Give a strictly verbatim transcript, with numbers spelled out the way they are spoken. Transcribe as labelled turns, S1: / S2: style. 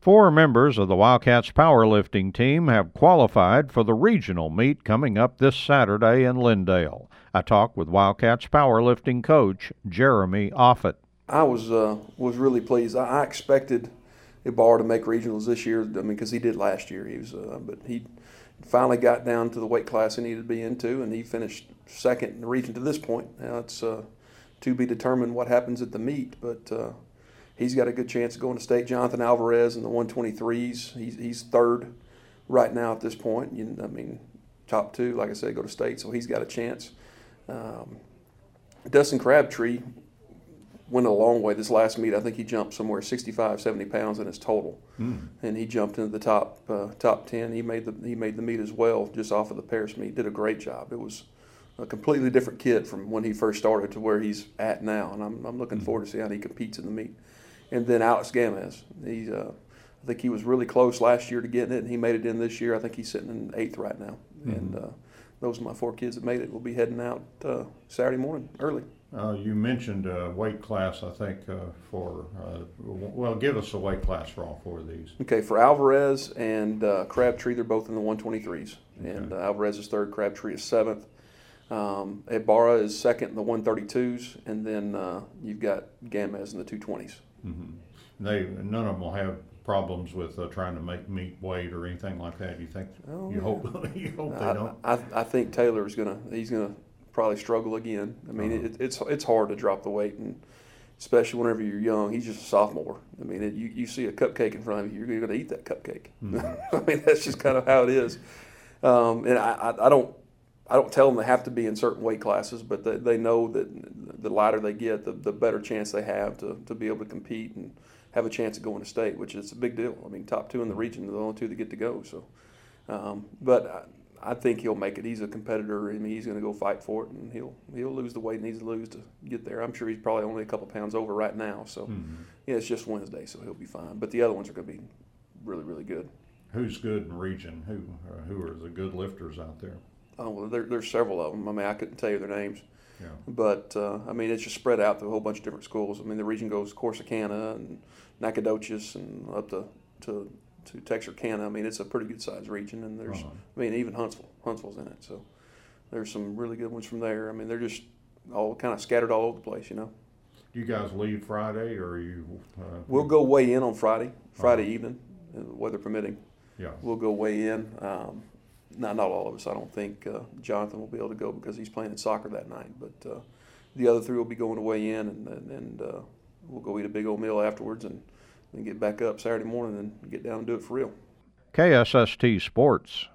S1: Four members of the Wildcats powerlifting team have qualified for the regional meet coming up this Saturday in Lindale. I talked with Wildcats powerlifting coach Jeremy Offutt.
S2: I was uh, was really pleased. I, I expected Ibarra to make regionals this year. I mean, because he did last year. He was, uh, but he finally got down to the weight class he needed to be into, and he finished second in the region to this point. Now it's uh, to be determined what happens at the meet, but. Uh, He's got a good chance of going to state. Jonathan Alvarez in the one twenty-threes, he's, he's third right now at this point. You, I mean, top two, like I said, go to state, so he's got a chance. Um, Dustin Crabtree went a long way this last meet. I think he jumped somewhere sixty-five, seventy pounds in his total, mm. and he jumped into the top uh, top ten. He made the he made the meet as well, just off of the Paris meet. Did a great job. It was a completely different kid from when he first started to where he's at now, and I'm I'm looking mm. forward to see how he competes in the meet. And then Alex Gamez, he's, uh, I think he was really close last year to getting it, and he made it in this year. I think he's sitting in eighth right now. Mm-hmm. And uh, those are my four kids that made it. We'll be heading out uh, Saturday morning early.
S1: Uh, you mentioned uh, weight class, I think, uh, for, uh, well, give us a weight class for all four of these.
S2: Okay, for Alvarez and uh, Crabtree, they're both in the one twenty-threes. Okay. And uh, Alvarez is third, Crabtree is seventh. Um, Ibarra is second in the one thirty-twos, and then uh, you've got Gamez in the two twenties.
S1: Mm-hmm. They none of them will have problems with uh, trying to make meet weight or anything like that. You think? Oh, you yeah. hope you hope they
S2: I,
S1: don't.
S2: I, I think Taylor's gonna he's gonna probably struggle again. I mean, uh-huh. it, it's it's hard to drop the weight, and especially whenever you're young. He's just a sophomore. I mean, it, you you see a cupcake in front of you, you're gonna eat that cupcake. Mm-hmm. I mean, that's just kind of how it is. Um, and I, I I don't. I don't tell them they have to be in certain weight classes, but they, they know that the lighter they get, the, the better chance they have to, to be able to compete and have a chance of going to state, which is a big deal. I mean, top two in the region are the only two that get to go. So, um, but I, I think he'll make it. He's a competitor. I mean, he's going to go fight for it, and he'll he'll lose the weight he needs to lose to get there. I'm sure he's probably only a couple pounds over right now. So, mm-hmm. yeah, it's just Wednesday, so he'll be fine. But the other ones are going to be really, really good.
S1: Who's good in region? Who uh, who are the good lifters out there?
S2: Oh, well, there, there's several of them. I mean, I couldn't tell you their names.
S1: Yeah.
S2: But, uh, I mean, it's just spread out through a whole bunch of different schools. I mean, the region goes Corsicana and Nacogdoches and up to, to, to Texarkana. I mean, it's a pretty good-sized region. And there's, uh-huh. I mean, even Huntsville. Huntsville's in it. So there's some really good ones from there. I mean, they're just all kind of scattered all over the place, you know.
S1: Do you guys leave Friday or are you? Uh,
S2: we'll go weigh in on Friday, Friday uh-huh. evening, weather permitting.
S1: Yeah.
S2: We'll go weigh in. Um, Not, not all of us. I don't think uh, Jonathan will be able to go because he's playing in soccer that night. But uh, the other three will be going to weigh in, and, and, and uh, we'll go eat a big old meal afterwards and then get back up Saturday morning and get down and do it for real. K S S T Sports